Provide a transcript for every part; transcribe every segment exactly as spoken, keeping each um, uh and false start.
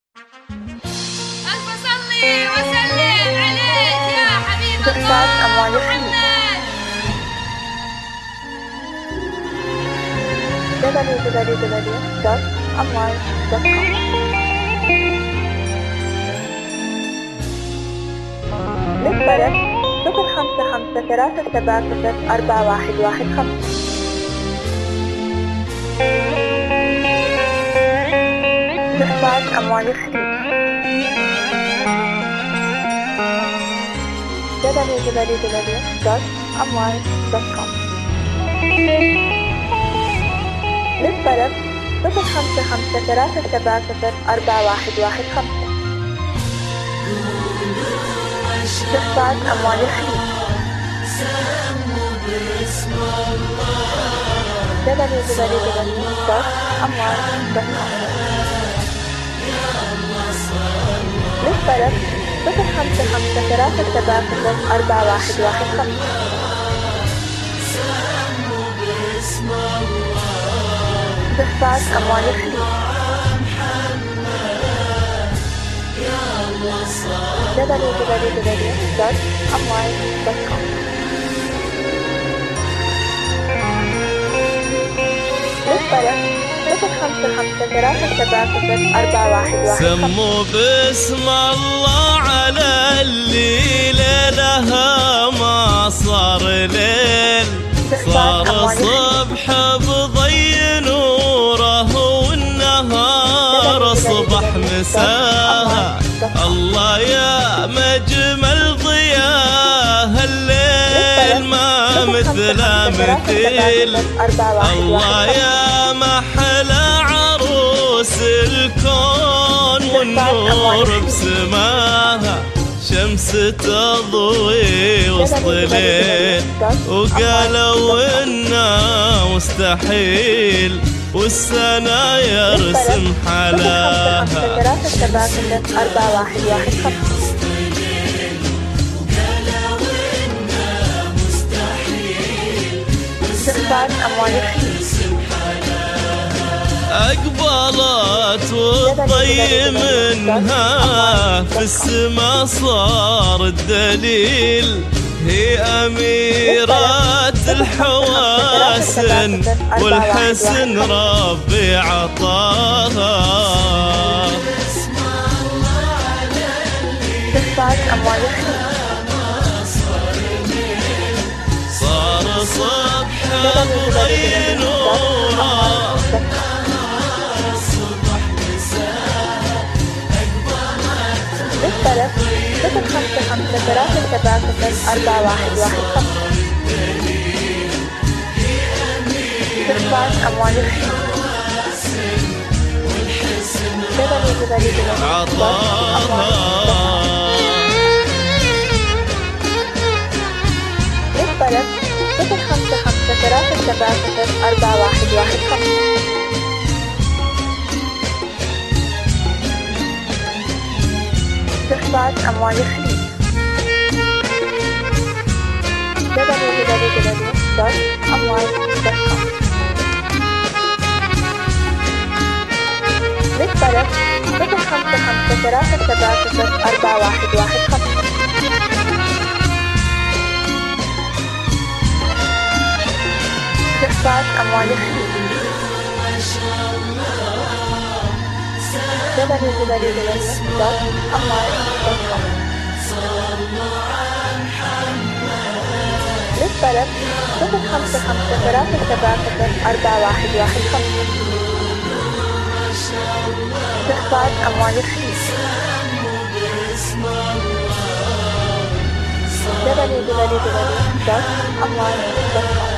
ألف صلي وسلم عليك يا حبيب الله محمد. دبليو دبليو دبليو دوت أمواج دوت كوم. للطلب صفر خمسة خمسة ثلاثة سبعة صفر أربعة واحد واحد خمسة. استخراج أموال الخليج دبليو دبليو دبليو دوت أمواج دوت كوم. للطلب صفر خمسة خمسة ثلاثة سبعة صفر أربعة واحد واحد خمسة. استخراج أموال الخليج دبليو دبليو دبليو دوت أمواج دوت كوم. للطلب صفر خمسة خمسة ثلاثة سبعة صفر أربعة واحد واحد خمسة. استخراج أموال الخليج دبليو دبليو دبليو دوت أمواج دوت كوم. للطلب صفر خمسة خمسة ثلاثة سبعة صفر أربعة واحد واحد. سموا باسم الله على الليلة لها ما صار ليل، صار صبح بضي نوره والنهار أصبح مساها. الله يا مجمل ضياها الليل ما مثله مثيل. الله يا محلى عروس الكون والنور بسماها، شمس تضوي وسط ليل وقالوا إنه مستحيل والسنة يرسم حلاها. ثلاثة سبعة صفر أربعة واحد واحد خمسة. استخراج أموال الخليج أقبلت والضي منها في السما صار الدليل، هي أميرة الحواسن والحسن ربي عطاها. استخراج أموال الخليج صار صبح بضي نوره للطلب صفر خمسة خمسة ثلاثة سبعة صفر أربعة واحد واحد خمسة. استخراج أموال الخليج دبليو دبليو دبليو دوت أمواج دوت كوم. للطلب صفر خمسة خمسة ثلاثة سبعة صفر أربعة واحد واحد خمسة. استخراج أموال الخليج دبليو دبليو دبليو دوت أمواج دوت كوم. للطلب صفر خمسة خمسة ثلاثة سبعة صفر أربعة واحد واحد خمسة. استخراج أموال الخليج دبليو دبليو دبليو دوت أمواج دوت كوم. للطلب صفر خمسة خمسة ثلاثة سبعة صفر أربعة واحد واحد خمسة. استخراج أموال الخليج دبليو دبليو دبليو دوت أمواج دوت كوم.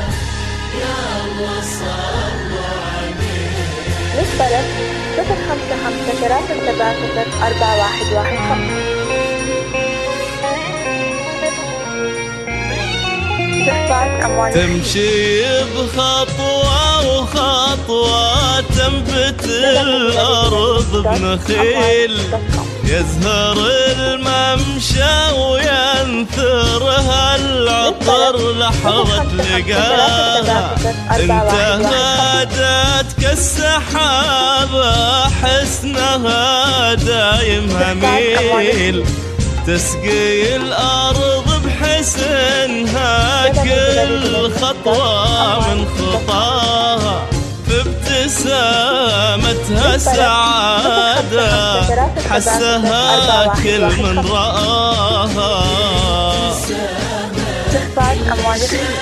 للطلب صفر خمسة خمسة ثلاثة سبعة صفر أربعة واحد واحد خمسة. استخراج أموال تمشي بخطوة وخطوة تنبت الأرض بنخيل. يزهر الممشى وينثرها العطر لحظة لقاها. انت هادتك السحابة حسنها دايم هميل، تسقي الأرض بحسنها كل خطوة من خطاها، في ابتسامتها السعادة حسها كل من رآها. استخفاف أموال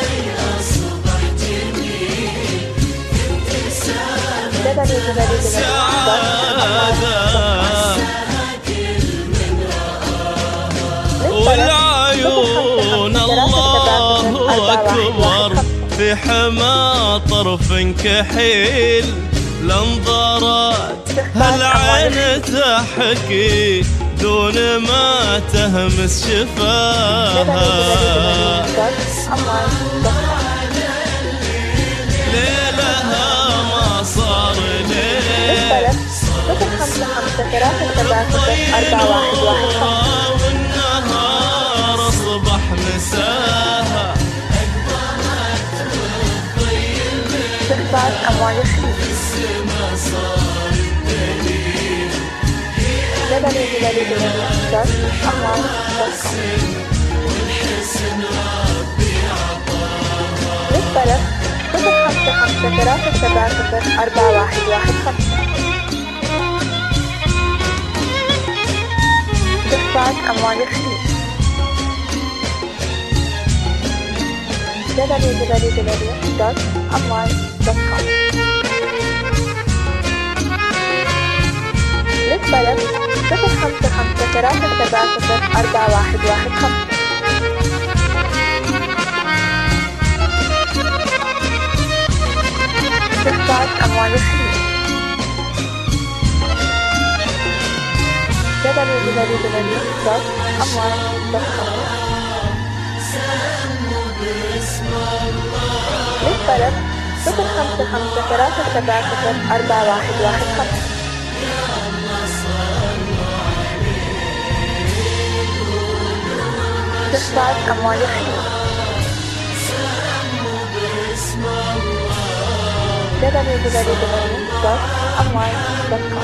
والعيون الله أكبر في حما طرف كحيل، لنظرات هالعين تحكي دون ما تهمس شفاها. ليلها ما صار ليل والنهار أصبح مساها. استخفاف أموال للطلب صفر خمسة خمسة ثلاثة سبعة صفر أربعة واحد واحد خمسة. استخفاف أموال الخليج دبليو دبليو دبليو دوت أموال دوت كوم. للطلب صفر خمسة خمسة ثلاثة سبعة صفر أربعة واحد واحد خمسة. استخفاف أموال الخليج دبليو دبليو دبليو دوت أموال دوت كوم. للطلب صفر خمسة خمسة ثلاثة سبعة صفر أربعة واحد واحد خمسة. استخفاف أموال الخليج دبليو دبليو دبليو دوت أموال دوت كوم.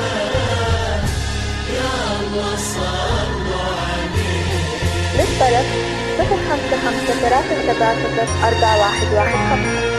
للطلب صفر خمسة خمسة ثلاثة سبعة صفر أربعة واحد واحد خمسة.